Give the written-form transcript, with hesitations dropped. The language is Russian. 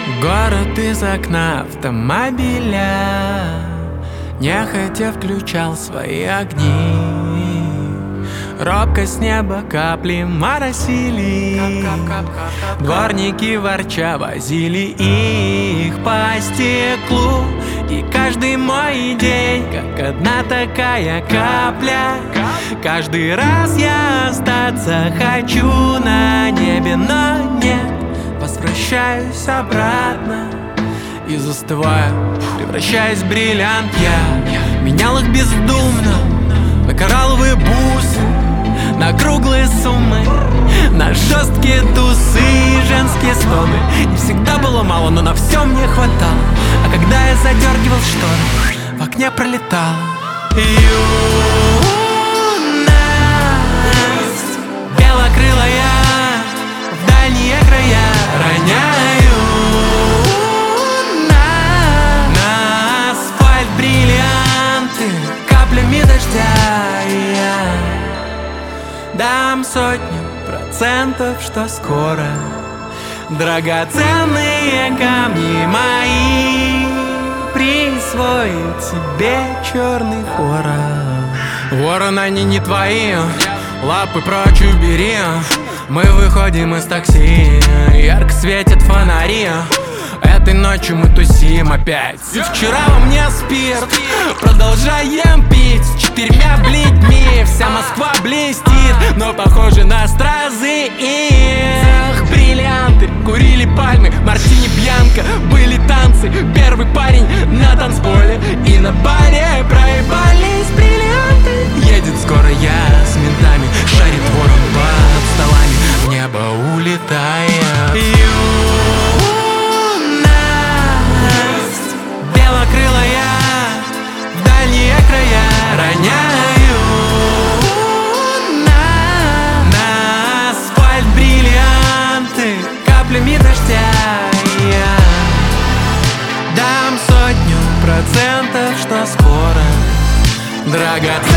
Город из окна автомобиля нехотя включал свои огни. Робко с неба капли моросили. Дворники ворча возили их по стеклу. И каждый мой день, как одна такая капля. Каждый раз я остаться хочу на небе, но нет. Возвращаюсь обратно и застываю, превращаясь в бриллиант. Я менял их бездумно на коралловые бусы, на круглые суммы, на жесткие тусы, женские стоны. Не всегда было мало, но на все мне хватало. А когда я задергивал шторы, в окне пролетала юность, белокрылая, в дальние края роняю на асфальт бриллианты каплями дождя. И я дам 100%, что скоро драгоценные камни мои присвоит себе черный ворон. Ворон, они не твои, лапы прочь убери. Мы выходим из такси, ярко светят фонари. Этой ночью мы тусим опять. И вчера во мне спирт, продолжаем пить с 4 бледьми. Вся Москва блестит, но похоже на стразы их. Бриллианты, курили пальмы, мартини бьянка. Были танцы, первый парень на танцполе. И на баре проебались бриллианты. Едет скоро я с ментами, шарит ворон под столами, в небо улетая. Белокрылая, в дальние края роняю на асфальт бриллианты каплями дождя. Я дам 100%, что скоро драгоценные